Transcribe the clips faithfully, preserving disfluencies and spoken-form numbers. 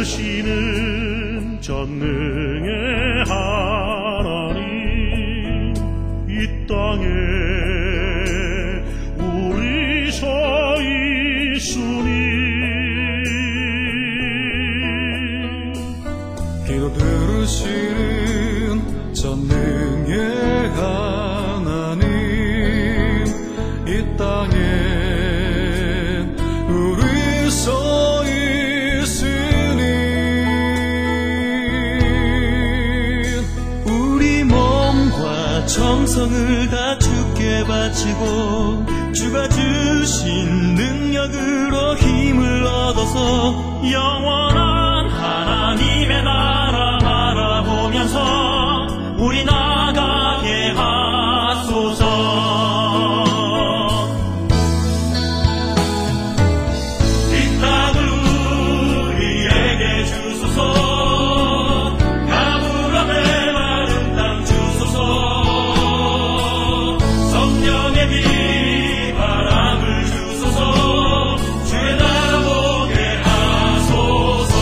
들으시는 전능의 하나님, 이 땅에 우리 서 있으니 기도 들으시는 전능의 하나님, 이 땅에 우리 서 있으니 우리 몸과 정성을 다 주께 바치고 주가 주신 능력으로 힘을 얻어서 영원한 하나님의 나라 바라보면서 우리 나가게 하소서. 이 땅을 우리에게 주소서. 가물어 메마른 땅 주소서. 성령의 비바람을 주소서. 주의 나라 보게 하소서.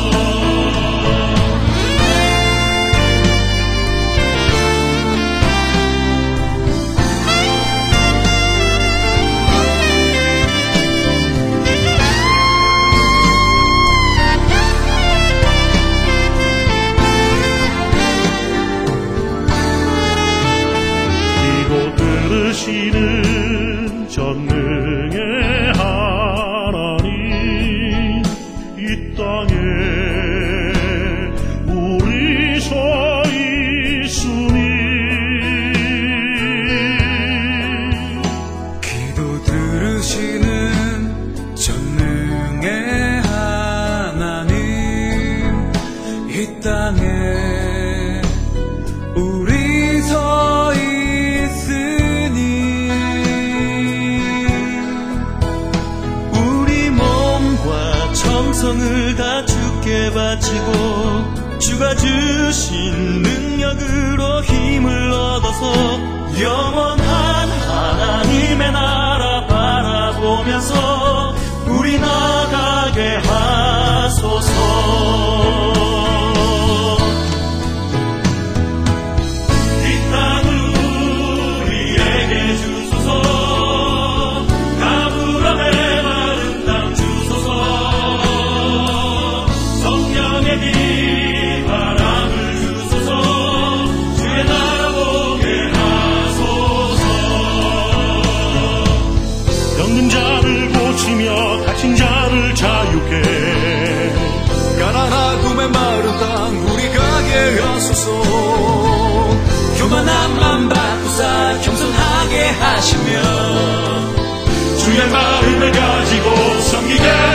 이곳 들으시는 전능의 하나님, 이 땅에 우리 서 있으니 기도 들으시는 전능의 하나님, 이 땅에 우리 서 있으니 우리 몸과 정성을 다 주께 바치고 주가 주신 능력으로 힘을 얻어서 영원한 하나님의 나라 바라보면서 우리 나가게 하소서. 이 땅을 우리에게 주소서. 가물어 메마른 땅 주소서. 성령의 비바람을 주소서. 주의 나라 보게 하소서. 병든 자를 고치며 다친 자를 자유케 가난하고 메마른 땅 우리 가게 하소서. 교만함만 바꾸사 겸손하게 하시며 주의 마음을 가지고 섬기게